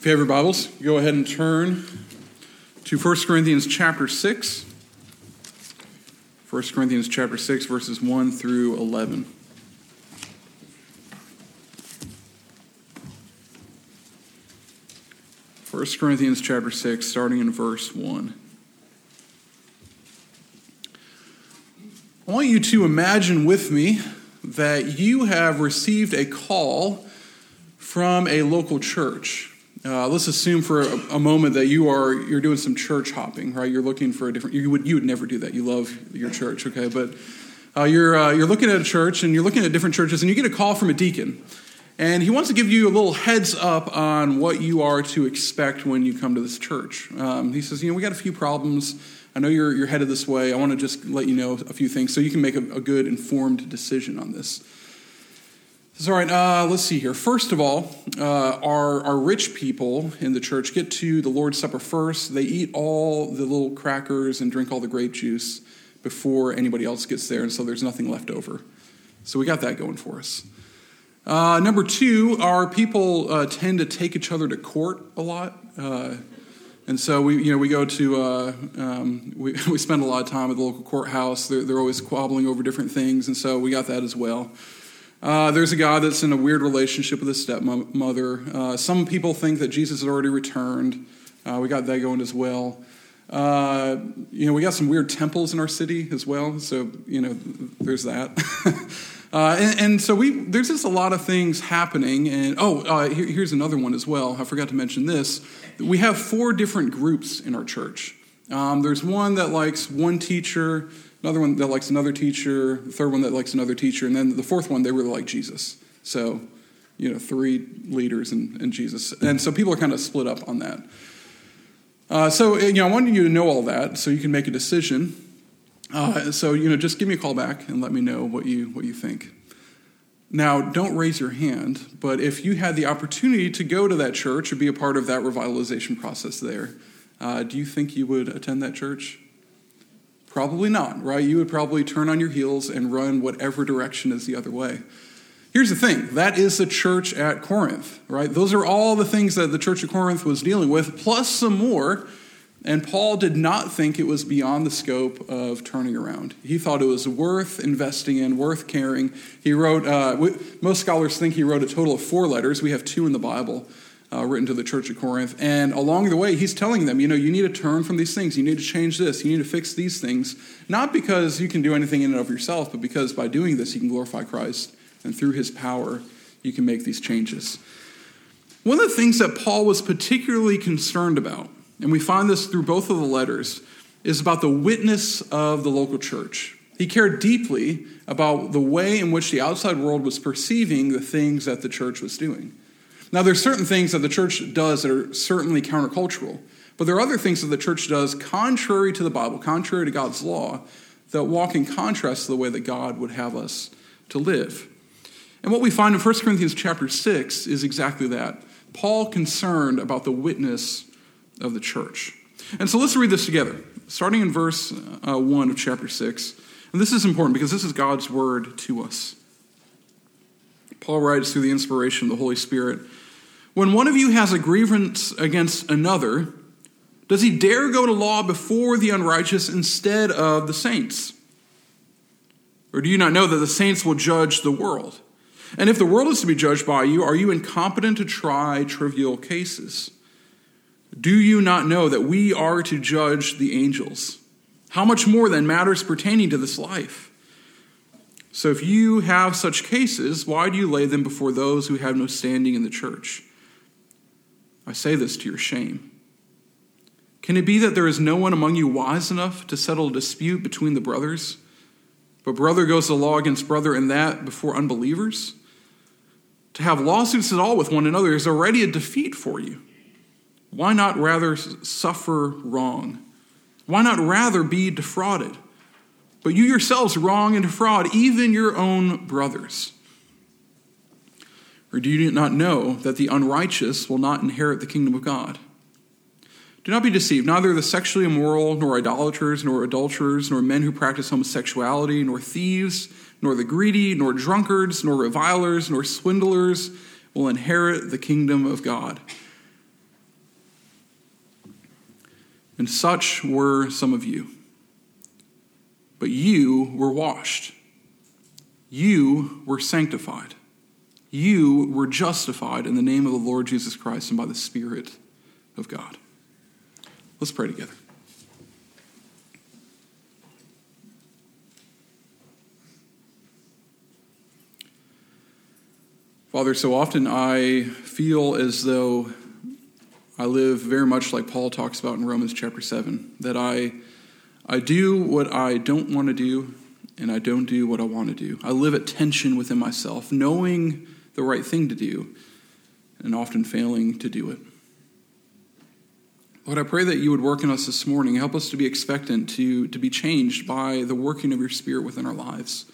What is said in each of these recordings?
If you have your Bibles, go ahead and turn to 1 Corinthians chapter 6. 1 Corinthians chapter 6, verses 1 through 11. First Corinthians chapter 6, starting in verse 1. I want you to imagine with me that you have received a call from a local church. Let's assume for a moment that you're doing some church hopping, right? You're looking for a different. You would never do that. You love your church, okay? But you're looking at a church and you're looking at different churches, and you get a call from a deacon, and he wants to give you a little heads up on what you are to expect when you come to this church. He says, we got a few problems. I know you're headed this way. I want to just let you know a few things so you can make a good informed decision on this. All right, let's see here. First of all, our rich people in the church get to the Lord's Supper first. They eat all the little crackers and drink all the grape juice before anybody else gets there, and so there's nothing left over. So we got that going for us. Number two, our people tend to take each other to court a lot. And so we go to we spend a lot of time at the local courthouse. They're always squabbling over different things, and so we got that as well. There's a guy that's in a weird relationship with his stepmother. Some people think that Jesus has already returned. We got that going as well. We got some weird temples in our city as well. So, there's that. and so there's just a lot of things happening. And here's another one as well. I forgot to mention this. We have 4 different groups in our church. There's one that likes one teacher, another one that likes another teacher, the third one that likes another teacher, and then the fourth one, they really like Jesus. So, 3 leaders and Jesus. And so people are kind of split up on that. I wanted you to know all that so you can make a decision. Just give me a call back and let me know what you think. Now, don't raise your hand, but if you had the opportunity to go to that church or be a part of that revitalization process there, do you think you would attend that church? Probably not, right? You would probably turn on your heels and run whatever direction is the other way. Here's the thing. That is the church at Corinth, right? Those are all the things that the church at Corinth was dealing with, plus some more. And Paul did not think it was beyond the scope of turning around. He thought it was worth investing in, worth caring. He wrote, most scholars think he wrote a total of 4 letters. We have 2 in the Bible. Written to the church at Corinth. And along the way, he's telling them, you need to turn from these things. You need to change this. You need to fix these things. Not because you can do anything in and of yourself, but because by doing this, you can glorify Christ. And through his power, you can make these changes. One of the things that Paul was particularly concerned about, and we find this through both of the letters, is about the witness of the local church. He cared deeply about the way in which the outside world was perceiving the things that the church was doing. Now, there's certain things that the church does that are certainly countercultural, but there are other things that the church does contrary to the Bible, contrary to God's law, that walk in contrast to the way that God would have us to live. And what we find in 1 Corinthians chapter 6 is exactly that. Paul concerned about the witness of the church. And so let's read this together, starting in verse 1 of chapter 6. And this is important because this is God's word to us. Paul writes through the inspiration of the Holy Spirit, "When one of you has a grievance against another, does he dare go to law before the unrighteous instead of the saints? Or do you not know that the saints will judge the world? And if the world is to be judged by you, are you incompetent to try trivial cases? Do you not know that we are to judge the angels? How much more then matters pertaining to this life? So if you have such cases, why do you lay them before those who have no standing in the church? I say this to your shame. Can it be that there is no one among you wise enough to settle a dispute between the brothers? But brother goes to law against brother, and that before unbelievers? To have lawsuits at all with one another is already a defeat for you. Why not rather suffer wrong? Why not rather be defrauded? But you yourselves wrong and defraud even your own brothers. Or do you not know that the unrighteous will not inherit the kingdom of God? Do not be deceived. Neither the sexually immoral, nor idolaters, nor adulterers, nor men who practice homosexuality, nor thieves, nor the greedy, nor drunkards, nor revilers, nor swindlers will inherit the kingdom of God. And such were some of you. But you were washed. You were sanctified. You were justified in the name of the Lord Jesus Christ and by the Spirit of God. Let's pray together. Father, so often I feel as though I live very much like Paul talks about in Romans chapter 7, that I do what I don't want to do, and I don't do what I want to do. I live at tension within myself, knowing the right thing to do, and often failing to do it. Lord, I pray that you would work in us this morning. Help us to be expectant, to be changed by the working of your Spirit within our lives.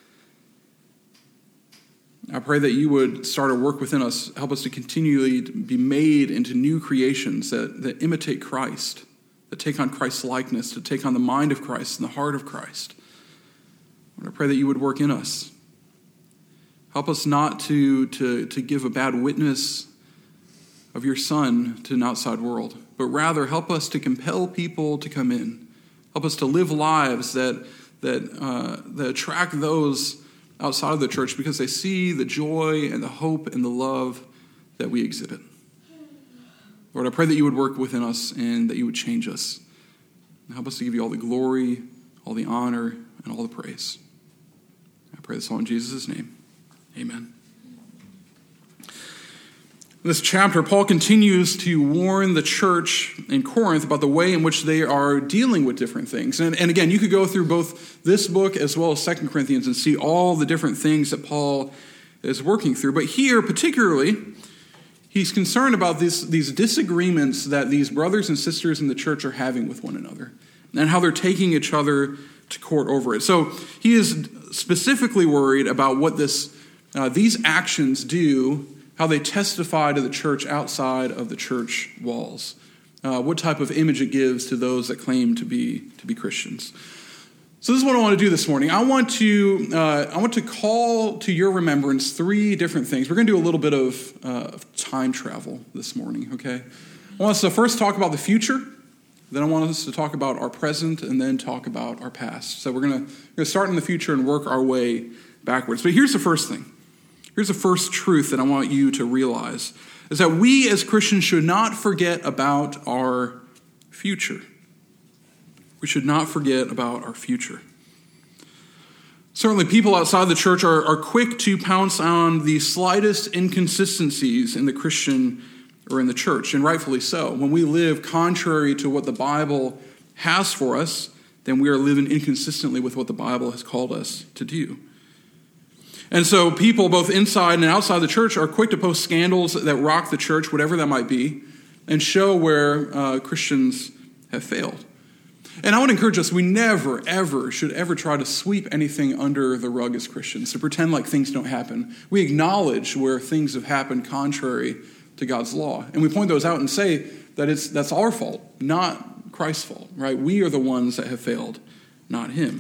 I pray that you would start a work within us, help us to continually be made into new creations that imitate Christ, that take on Christ's likeness, to take on the mind of Christ and the heart of Christ. Lord, I pray that you would work in us. Help us not to give a bad witness of your Son to an outside world, but rather help us to compel people to come in. Help us to live lives that attract those outside of the church because they see the joy and the hope and the love that we exhibit. Lord, I pray that you would work within us and that you would change us. And help us to give you all the glory, all the honor, and all the praise. I pray this all in Jesus' name. Amen. In this chapter, Paul continues to warn the church in Corinth about the way in which they are dealing with different things. And again, you could go through both this book as well as 2 Corinthians and see all the different things that Paul is working through. But here, particularly, he's concerned about these disagreements that these brothers and sisters in the church are having with one another and how they're taking each other to court over it. So he is specifically worried about what these actions do, how they testify to the church outside of the church walls, what type of image it gives to those that claim to be Christians. So this is what I want to do this morning. I want to call to your remembrance three different things. We're going to do a little bit of time travel this morning, okay? I want us to first talk about the future, then I want us to talk about our present, and then talk about our past. So we're going to start in the future and work our way backwards. But here's the first thing. Here's the first truth that I want you to realize, is that we as Christians should not forget about our future. We should not forget about our future. Certainly people outside the church are quick to pounce on the slightest inconsistencies in the Christian or in the church, and rightfully so. When we live contrary to what the Bible has for us, then we are living inconsistently with what the Bible has called us to do. And so people both inside and outside the church are quick to post scandals that rock the church, whatever that might be, and show where Christians have failed. And I would encourage us, we never, ever should ever try to sweep anything under the rug as Christians, to pretend like things don't happen. We acknowledge where things have happened contrary to God's law. And we point those out and say that that's our fault, not Christ's fault, right? We are the ones that have failed, not him.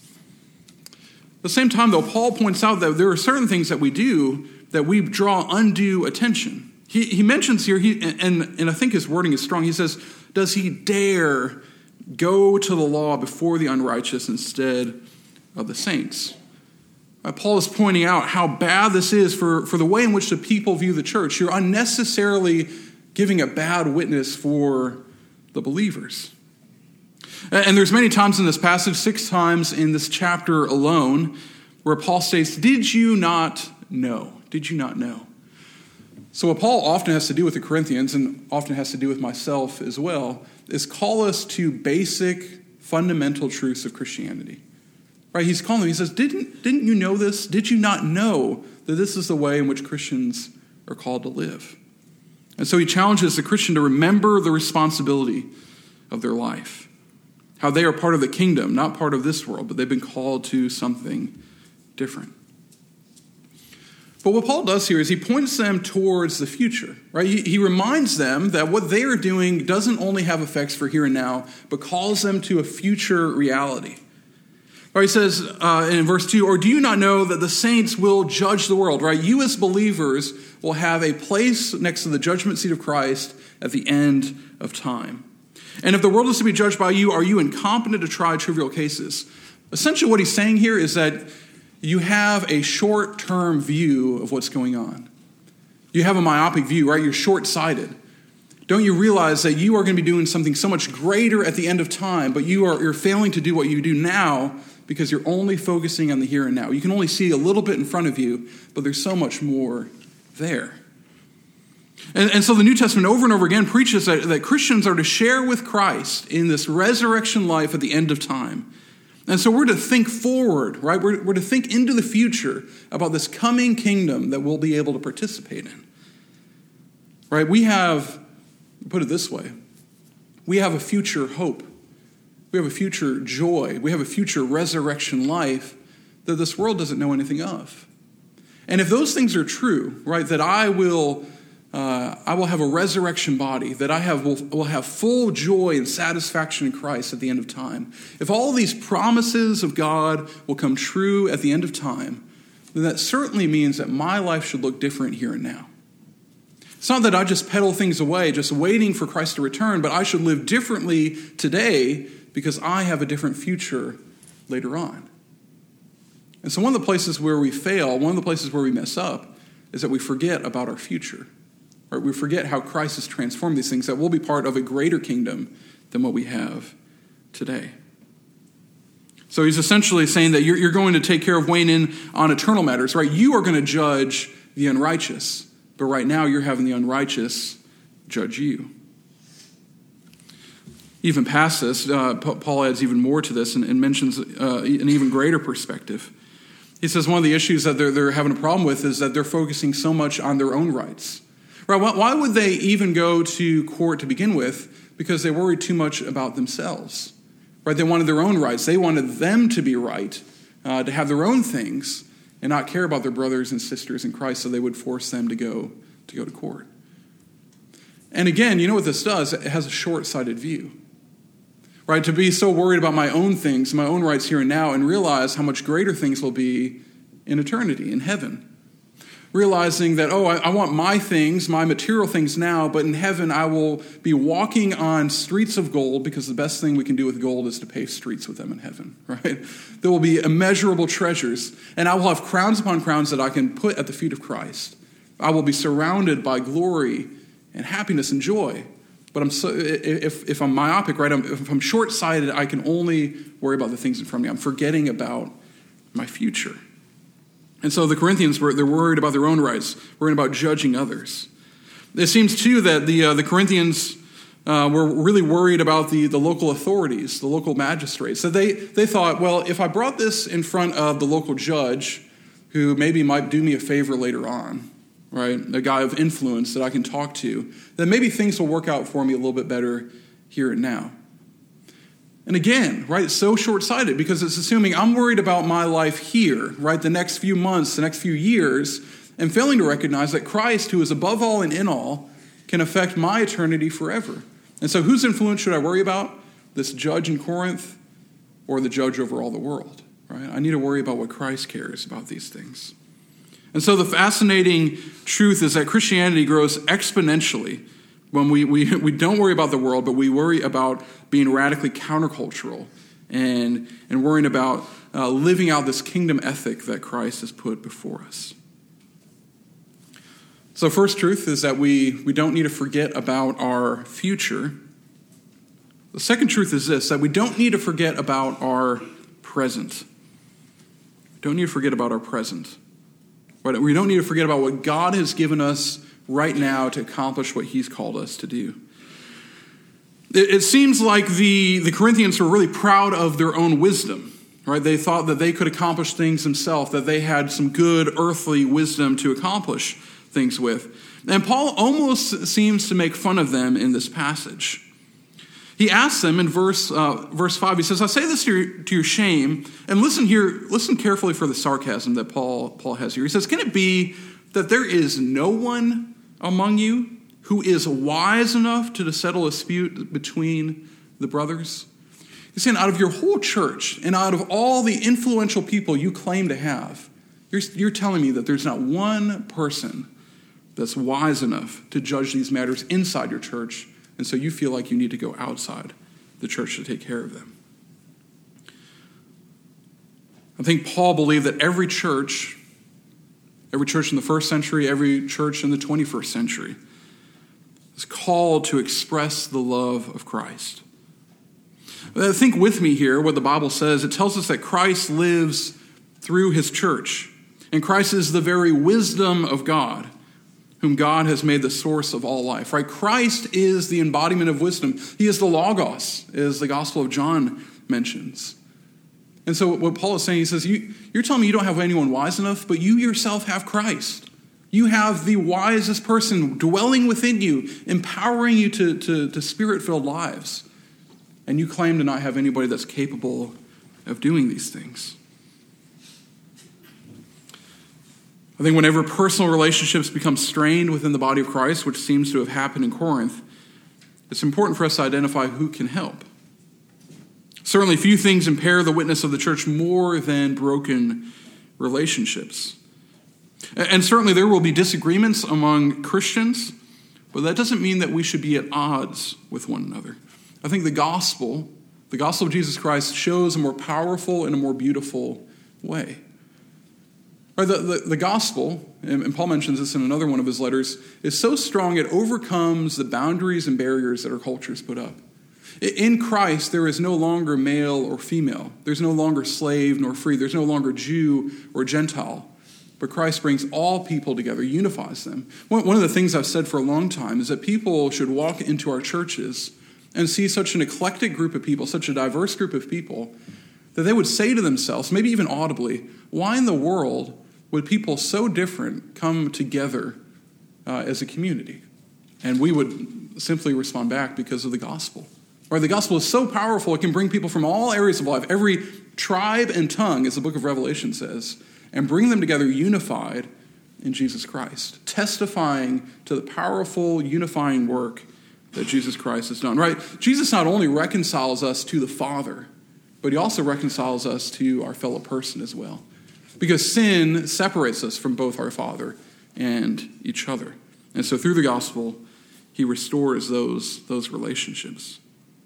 At the same time, though, Paul points out that there are certain things that we do that we draw undue attention. He mentions here, and I think his wording is strong, he says, does he dare go to the law before the unrighteous instead of the saints? Paul is pointing out how bad this is for the way in which the people view the church. You're unnecessarily giving a bad witness for the believers. And there's many times in this passage, 6 times in this chapter alone, where Paul states, did you not know? Did you not know? So what Paul often has to do with the Corinthians, and often has to do with myself as well, is call us to basic, fundamental truths of Christianity. Right? He's calling them, he says, didn't you know this? Did you not know that this is the way in which Christians are called to live? And so he challenges the Christian to remember the responsibility of their life. How they are part of the kingdom, not part of this world, but they've been called to something different. But what Paul does here is he points them towards the future, right? He reminds them that what they are doing doesn't only have effects for here and now, but calls them to a future reality. Right, he says in verse 2, or do you not know that the saints will judge the world, right? You as believers will have a place next to the judgment seat of Christ at the end of time. And if the world is to be judged by you, are you incompetent to try trivial cases? Essentially what he's saying here is that you have a short-term view of what's going on. You have a myopic view, right? You're short-sighted. Don't you realize that you are going to be doing something so much greater at the end of time, but you're failing to do what you do now because you're only focusing on the here and now. You can only see a little bit in front of you, but there's so much more there. And so the New Testament over and over again preaches that Christians are to share with Christ in this resurrection life at the end of time. And so we're to think forward, right? We're to think into the future about this coming kingdom that we'll be able to participate in. Right? We have, put it this way, we have a future hope. We have a future joy. We have a future resurrection life that this world doesn't know anything of. And if those things are true, right, that I will have a resurrection body, that will have full joy and satisfaction in Christ at the end of time. If all these promises of God will come true at the end of time, then that certainly means that my life should look different here and now. It's not that I just peddle things away, just waiting for Christ to return, but I should live differently today because I have a different future later on. And so one of the places where we fail, one of the places where we mess up, is that we forget about our future. Right? We forget how Christ has transformed these things, that we'll be part of a greater kingdom than what we have today. So he's essentially saying that you're going to take care of weighing in on eternal matters, right? You are going to judge the unrighteous, but right now you're having the unrighteous judge you. Even past this, Paul adds even more to this and mentions an even greater perspective. He says one of the issues that they're having a problem with is that they're focusing so much on their own rights. Right? Why would they even go to court to begin with? Because they worried too much about themselves. Right? They wanted their own rights. They wanted them to be right, to have their own things, and not care about their brothers and sisters in Christ, so they would force them to go to court. And again, you know what this does? It has a short-sighted view. Right? To be so worried about my own things, my own rights here and now, and realize how much greater things will be in eternity, in heaven. Realizing that, I want my things, my material things now, but in heaven I will be walking on streets of gold because the best thing we can do with gold is to pave streets with them in heaven, right? There will be immeasurable treasures, and I will have crowns upon crowns that I can put at the feet of Christ. I will be surrounded by glory and happiness and joy. But if I'm myopic, right, if I'm short-sighted, I can only worry about the things in front of me. I'm forgetting about my future. And so the Corinthians, they're worried about their own rights, worried about judging others. It seems, too, that the Corinthians were really worried about the local authorities, the local magistrates. So they thought, well, if I brought this in front of the local judge, who maybe might do me a favor later on, right, a guy of influence that I can talk to, then maybe things will work out for me a little bit better here and now. And again, right, it's so short-sighted because it's assuming I'm worried about my life here, right, the next few months, the next few years, and failing to recognize that Christ, who is above all and in all, can affect my eternity forever. And so whose influence should I worry about? This judge in Corinth or the judge over all the world, right? I need to worry about what Christ cares about these things. And so the fascinating truth is that Christianity grows exponentially when we don't worry about the world, but we worry about being radically countercultural and worrying about living out this kingdom ethic that Christ has put before us. So first truth is that we don't need to forget about our future. The second truth is this, that we don't need to forget about our present. We don't need to forget about our present. But we don't need to forget about what God has given us right now to accomplish what he's called us to do. It seems like the Corinthians were really proud of their own wisdom, right? They thought that they could accomplish things themselves, that they had some good earthly wisdom to accomplish things with. And Paul almost seems to make fun of them in this passage. He asks them in verse 5, he says, I say this to your shame, and listen carefully for the sarcasm that Paul has here. He says, can it be that there is no one among you who is wise enough to settle a dispute between the brothers? He's saying out of your whole church and out of all the influential people you claim to have, you're telling me that there's not one person that's wise enough to judge these matters inside your church and so you feel like you need to go outside the church to take care of them. I think Paul believed that every church in the first century, every church in the 21st century is called to express the love of Christ. Think with me here what the Bible says. It tells us that Christ lives through his church. And Christ is the very wisdom of God, whom God has made the source of all life. Right? Christ is the embodiment of wisdom. He is the Logos, as the Gospel of John mentions. And so what Paul is saying, he says, you're telling me you don't have anyone wise enough, but you yourself have Christ. You have the wisest person dwelling within you, empowering you to spirit-filled lives. And you claim to not have anybody that's capable of doing these things. I think whenever personal relationships become strained within the body of Christ, which seems to have happened in Corinth, it's important for us to identify who can help. Certainly, few things impair the witness of the church more than broken relationships. And certainly there will be disagreements among Christians, but that doesn't mean that we should be at odds with one another. I think the gospel of Jesus Christ shows a more powerful and a more beautiful way. Right, the gospel, and Paul mentions this in another one of his letters, is so strong it overcomes the boundaries and barriers that our cultures put up. In Christ, there is no longer male or female. There's no longer slave nor free. There's no longer Jew or Gentile. But Christ brings all people together, unifies them. One of the things I've said for a long time is that people should walk into our churches and see such an eclectic group of people, such a diverse group of people, that they would say to themselves, maybe even audibly, why in the world would people so different come together as a community? And we would simply respond back because of the gospel. Or the gospel is so powerful, it can bring people from all areas of life, every tribe and tongue, as the book of Revelation says, and bring them together unified in Jesus Christ, testifying to the powerful, unifying work that Jesus Christ has done. Right? Jesus not only reconciles us to the Father, but he also reconciles us to our fellow person as well. Because sin separates us from both our Father and each other. And so through the gospel, he restores those relationships.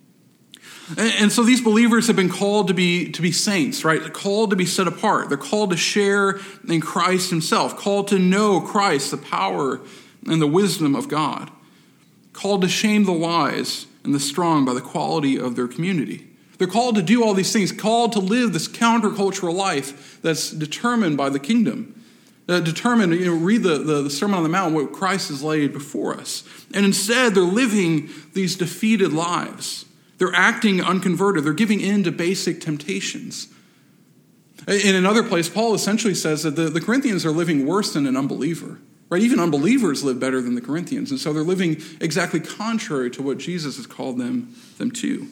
And so these believers have been called to be saints, right? Called to be set apart. They're called to share in Christ himself. Called to know Christ, the power and the wisdom of God. Called to shame the wise and the strong by the quality of their community. They're called to do all these things, called to live this countercultural life that's determined by the kingdom. Read the Sermon on the Mount, what Christ has laid before us. And instead, they're living these defeated lives. They're acting unconverted. They're giving in to basic temptations. In another place, Paul essentially says that the Corinthians are living worse than an unbeliever. Right? Even unbelievers live better than the Corinthians. And so they're living exactly contrary to what Jesus has called them to.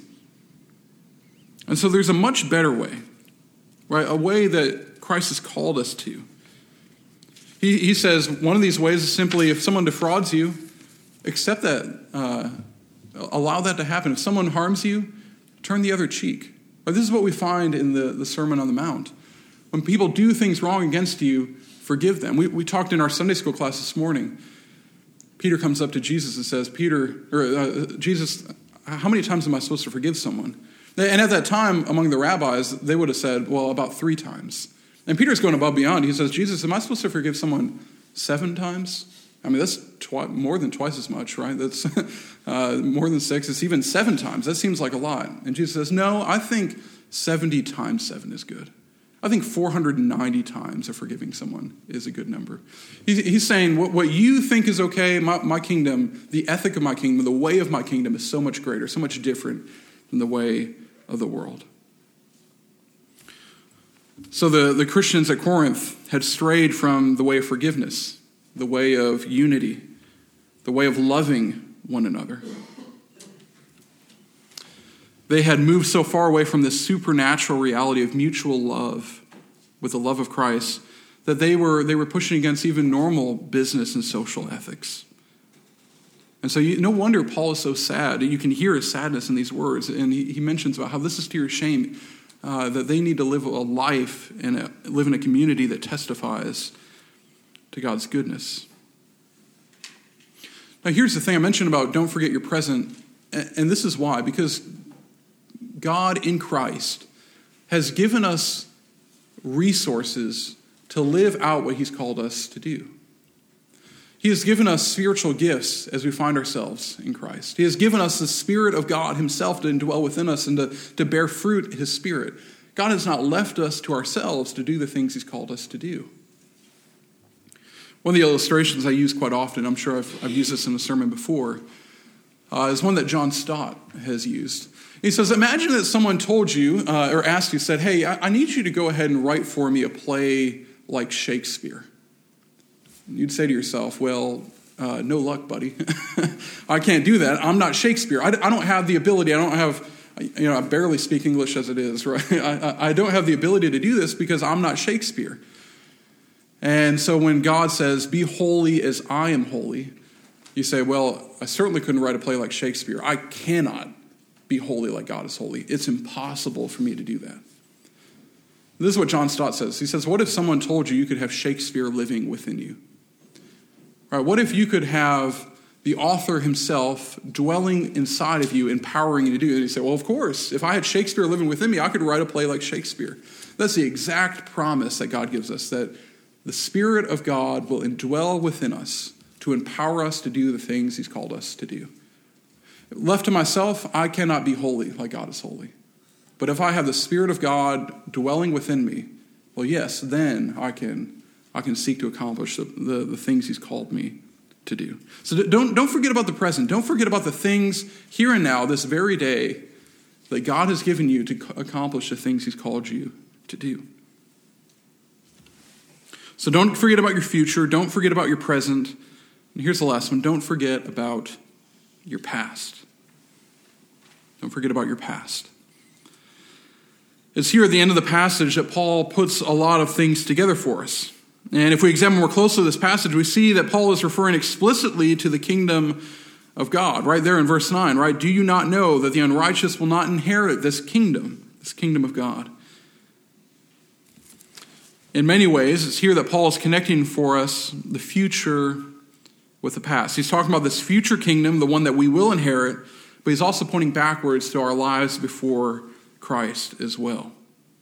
And so there's a much better way, right? A way that Christ has called us to. He says one of these ways is simply if someone defrauds you, accept that, allow that to happen. If someone harms you, turn the other cheek. But this is what we find in the Sermon on the Mount. When people do things wrong against you, forgive them. We talked in our Sunday school class this morning. Peter comes up to Jesus and says, Jesus, how many times am I supposed to forgive someone? And at that time, among the rabbis, they would have said, well, about 3 times. And Peter's going above beyond. He says, Jesus, am I supposed to forgive someone 7 times? I mean, that's more than twice as much, right? That's more than 6. It's even 7 times. That seems like a lot. And Jesus says, no, I think 70 times 7 is good. I think 490 times of forgiving someone is a good number. He's saying what you think is okay, my kingdom, the ethic of my kingdom, the way of my kingdom is so much greater, so much different than the way of the world. So the Christians at Corinth had strayed from the way of forgiveness, the way of unity, the way of loving one another. They had moved so far away from this supernatural reality of mutual love with the love of Christ that they were pushing against even normal business and social ethics. And so no wonder Paul is so sad. You can hear his sadness in these words. And he mentions about how this is to your shame, that they need to live a life and live in a community that testifies to God's goodness. Now here's the thing I mentioned about don't forget your present And this is why, because God in Christ has given us resources to live out what he's called us to do. He has given us spiritual gifts as we find ourselves in Christ. He has given us the Spirit of God himself to indwell within us and to bear fruit in his Spirit. God has not left us to ourselves to do the things he's called us to do. One of the illustrations I use quite often, I'm sure I've used this in a sermon before, is one that John Stott has used. He says, imagine that someone told you, or asked you, said, hey, I need you to go ahead and write for me a play like Shakespeare. You'd say to yourself, well, no luck, buddy. I can't do that. I'm not Shakespeare. I don't have the ability. I don't have, I barely speak English as it is, right? I don't have the ability to do this because I'm not Shakespeare. And so when God says, be holy as I am holy, you say, well, I certainly couldn't write a play like Shakespeare. I cannot be holy like God is holy. It's impossible for me to do that. This is what John Stott says. He says, what if someone told you could have Shakespeare living within you? Right, what if you could have the author himself dwelling inside of you, empowering you to do it? And you say, well, of course, if I had Shakespeare living within me, I could write a play like Shakespeare. That's the exact promise that God gives us, that the Spirit of God will indwell within us to empower us to do the things he's called us to do. Left to myself, I cannot be holy like God is holy. But if I have the Spirit of God dwelling within me, well, yes, then I can seek to accomplish the things he's called me to do. So don't forget about the present. Don't forget about the things here and now, this very day, that God has given you to accomplish the things he's called you to do. So don't forget about your future. Don't forget about your present. And here's the last one. Don't forget about your past. Don't forget about your past. It's here at the end of the passage that Paul puts a lot of things together for us. And if we examine more closely this passage, we see that Paul is referring explicitly to the kingdom of God, right there in verse 9, right? Do you not know that the unrighteous will not inherit this kingdom of God? In many ways, it's here that Paul is connecting for us the future with the past. He's talking about this future kingdom, the one that we will inherit, but he's also pointing backwards to our lives before Christ as well.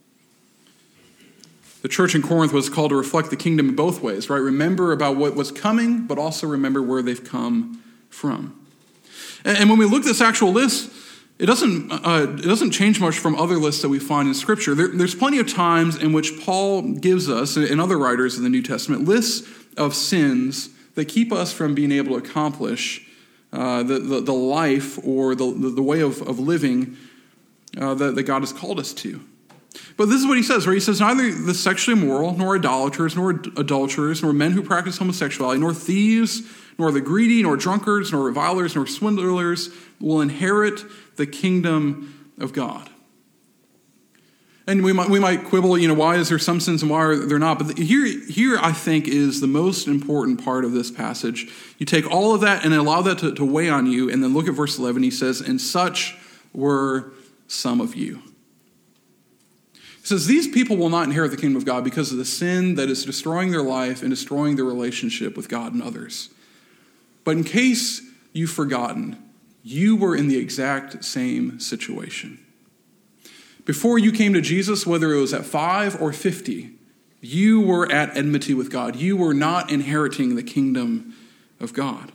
The church in Corinth was called to reflect the kingdom in both ways, right? Remember about what was coming, but also remember where they've come from. And when we look at this actual list, it doesn't change much from other lists that we find in Scripture. There's plenty of times in which Paul gives us, and other writers in the New Testament, lists of sins that keep us from being able to accomplish the life or the way of living that God has called us to. But this is what he says, where he says, neither the sexually immoral, nor idolaters, nor adulterers, nor men who practice homosexuality, nor thieves, nor the greedy, nor drunkards, nor revilers, nor swindlers will inherit the kingdom of God. And we might quibble, why is there some sins and why are there not? But here I think is the most important part of this passage. You take all of that and allow that to weigh on you, and then look at verse 11. He says, and such were some of you. He says, these people will not inherit the kingdom of God because of the sin that is destroying their life and destroying their relationship with God and others. But in case you've forgotten, you were in the exact same situation. Before you came to Jesus, whether it was at 5 or 50, you were at enmity with God. You were not inheriting the kingdom of God.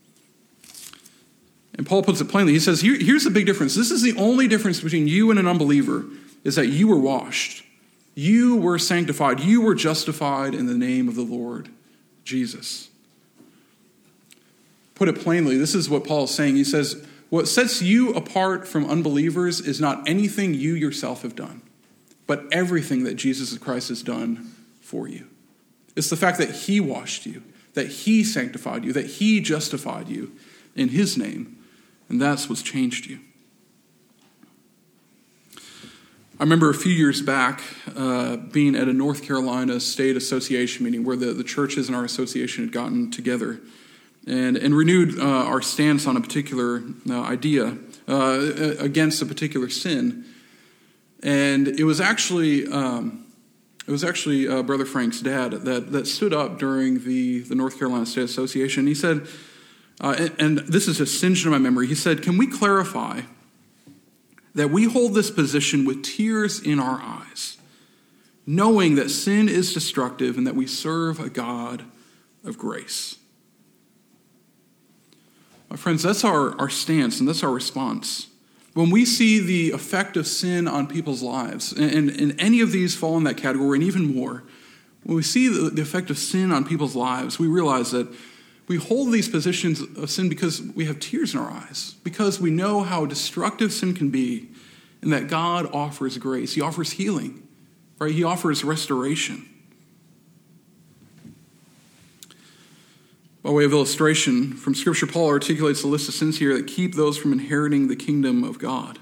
And Paul puts it plainly. He says, here's the big difference. This is the only difference between you and an unbeliever, is that you were washed. You were sanctified. You were justified in the name of the Lord Jesus. Put it plainly, this is what Paul is saying. He says, what sets you apart from unbelievers is not anything you yourself have done, but everything that Jesus Christ has done for you. It's the fact that he washed you, that he sanctified you, that he justified you in his name, and that's what's changed you. I remember a few years back being at a North Carolina State Association meeting where the churches in our association had gotten together and renewed our stance on a particular idea against a particular sin. And it was actually Brother Frank's dad that stood up during the North Carolina State Association. He said, and this is just singed in my memory. He said, "Can we clarify that we hold this position with tears in our eyes, knowing that sin is destructive and that we serve a God of grace?" My friends, that's our stance and that's our response. When we see the effect of sin on people's lives, and any of these fall in that category and even more, when we see the effect of sin on people's lives, we realize that we hold these positions of sin because we have tears in our eyes, because we know how destructive sin can be, and that God offers grace. He offers healing, right? He offers restoration. By way of illustration, from Scripture, Paul articulates a list of sins here that keep those from inheriting the kingdom of God.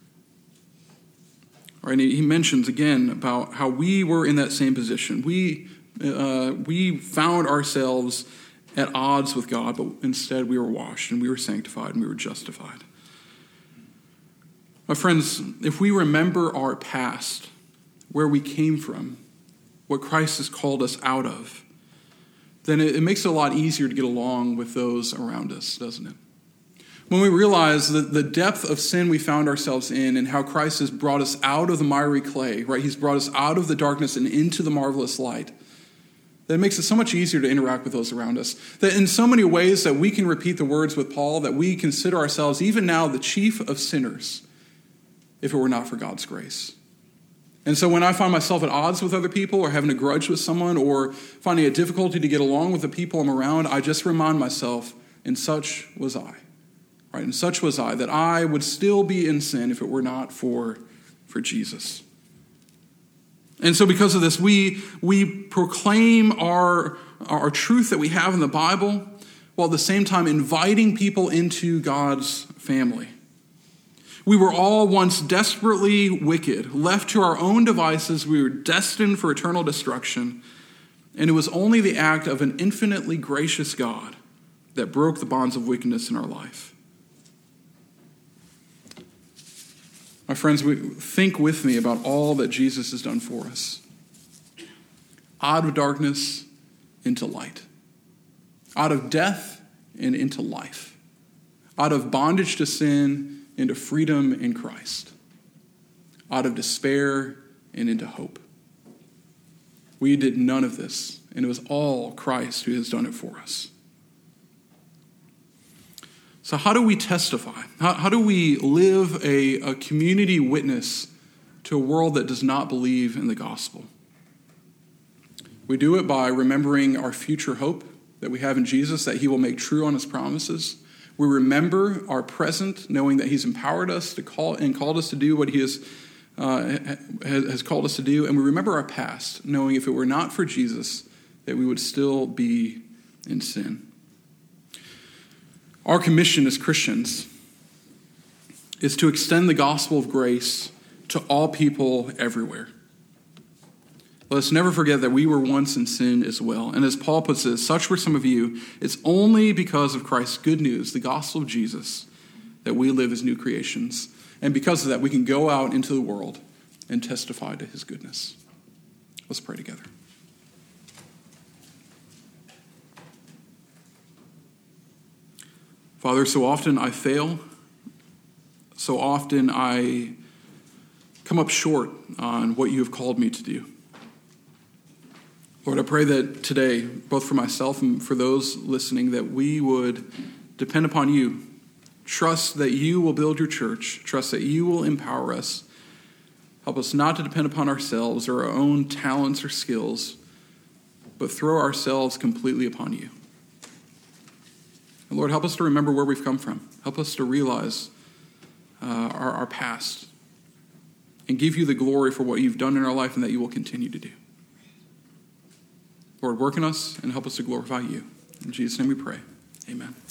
Right, and he mentions again about how we were in that same position. We found ourselves at odds with God, but instead we were washed and we were sanctified and we were justified. My friends, if we remember our past, where we came from, what Christ has called us out of, then it makes it a lot easier to get along with those around us, doesn't it? When we realize the depth of sin we found ourselves in and how Christ has brought us out of the miry clay, right? He's brought us out of the darkness and into the marvelous light. That makes it so much easier to interact with those around us. That in so many ways that we can repeat the words with Paul, that we consider ourselves even now the chief of sinners if it were not for God's grace. And so when I find myself at odds with other people or having a grudge with someone or finding it difficulty to get along with the people I'm around, I just remind myself, and such was I. Right? And such was I, that I would still be in sin if it were not for Jesus. And so because of this, we proclaim our truth that we have in the Bible, while at the same time inviting people into God's family. We were all once desperately wicked. Left to our own devices, we were destined for eternal destruction. And it was only the act of an infinitely gracious God that broke the bonds of wickedness in our life. My friends, think with me about all that Jesus has done for us. Out of darkness into light. Out of death and into life. Out of bondage to sin into freedom in Christ. Out of despair and into hope. We did none of this, and it was all Christ who has done it for us. So how do we testify? How do we live a community witness to a world that does not believe in the gospel? We do it by remembering our future hope that we have in Jesus, that he will make true on his promises. We remember our present, knowing that he's empowered us to called us to do what he has called us to do. And we remember our past, knowing if it were not for Jesus, that we would still be in sin. Our commission as Christians is to extend the gospel of grace to all people everywhere. Let us never forget that we were once in sin as well. And as Paul puts it, such were some of you. It's only because of Christ's good news, the gospel of Jesus, that we live as new creations. And because of that, we can go out into the world and testify to his goodness. Let's pray together. Father, so often I fail. So often I come up short on what you have called me to do. Lord, I pray that today, both for myself and for those listening, that we would depend upon you. Trust that you will build your church. Trust that you will empower us. Help us not to depend upon ourselves or our own talents or skills, but throw ourselves completely upon you. And Lord, help us to remember where we've come from. Help us to realize our past and give you the glory for what you've done in our life and that you will continue to do. Lord, work in us and help us to glorify you. In Jesus' name we pray. Amen.